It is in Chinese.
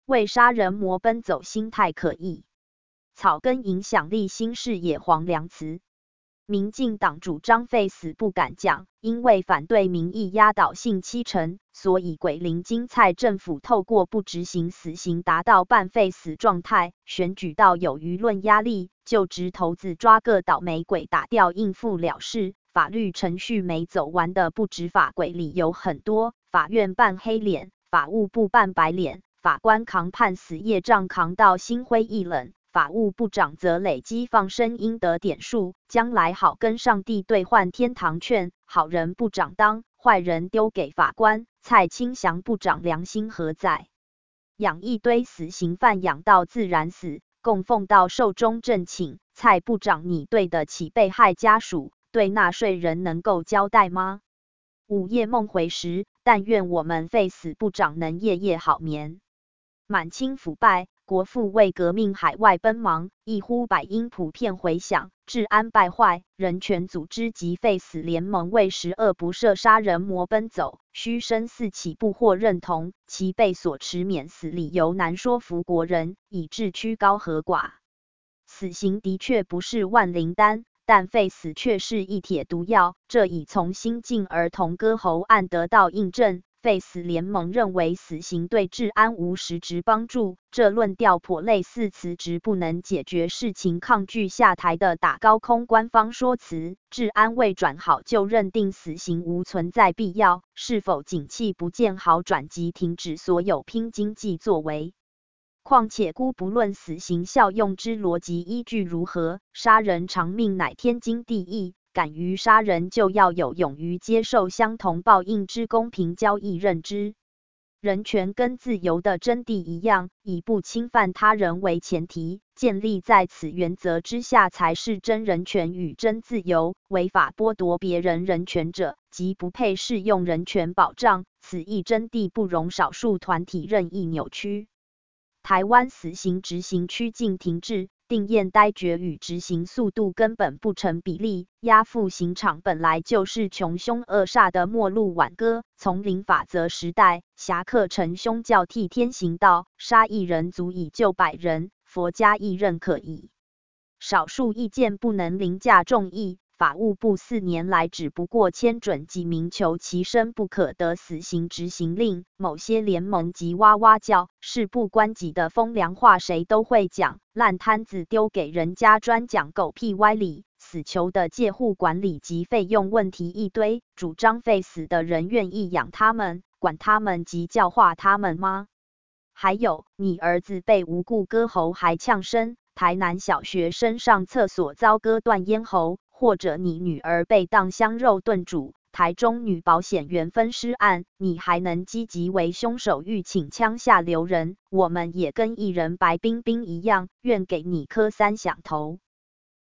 为杀人魔奔走心态可疑。草根影响力新视野黄良慈。民进党主张废死不敢讲，因为反对民意压倒性70%，所以鬼灵精蔡政府透过不执行死刑达到半废死状态，选举到有舆论压力，就直头子抓个倒霉鬼打掉应付了事。法律程序没走完的不执法鬼理由很多，法院扮黑脸，法务部扮白脸，法官扛判死业障扛到心灰意冷。法务部长则累积放生应得点数，将来好跟上帝兑换天堂券。好人部长当，坏人丢给法官。蔡清祥部长良心何在？养一堆死刑犯养到自然死，供奉到寿终正寝。蔡部长，你对得起被害家属，对纳税人能够交代吗？午夜梦回时，但愿我们废死部长能夜夜好眠。满清腐败，国父为革命海外奔忙，一呼百应普遍回响，治安败坏，人权组织及废死联盟为十恶不赦杀人魔奔走，虚声四起不获认同，其被所持免死理由难说服国人，以致曲高和寡。死刑的确不是万灵丹，但废死却是一帖毒药，这已从新晋儿童割喉案得到印证。废死联盟认为死刑对治安无实质帮助，这论调颇类似辞职不能解决事情抗拒下台的打高空官方说辞，治安未转好就认定死刑无存在必要，是否景气不见好转及停止所有拼经济作为。况且姑不论死刑效用之逻辑依据如何，杀人偿命乃天经地义，敢于杀人就要有勇于接受相同报应之公平交易认知。人权跟自由的真谛一样，以不侵犯他人为前提，建立在此原则之下才是真人权与真自由。违法剥夺别人人权者，即不配适用人权保障，此一真谛不容少数团体任意扭曲。台湾死刑执行趋近停滞，定验呆绝与执行速度根本不成比例，押赴刑场本来就是穷凶恶煞的末路挽歌。丛林法则时代，侠客陈兄教替天行道，杀一人足以救百人，佛家亦认可矣。少数意见不能凌驾众议。法务部4年来只不过签准几名求其身不可得死刑执行令，某些联盟及哇哇叫，事不关己的风凉话谁都会讲，烂摊子丢给人家专讲狗屁歪理，死囚的戒护管理及费用问题一堆，主张废死的人愿意养他们，管他们及教化他们吗？还有，你儿子被无故割喉还呛声，台南小学生上厕所遭割断咽喉，或者你女儿被当香肉炖煮，台中女保险员分尸案，你还能积极为凶手欲请枪下留人，我们也跟艺人白冰冰一样，愿给你磕3响头。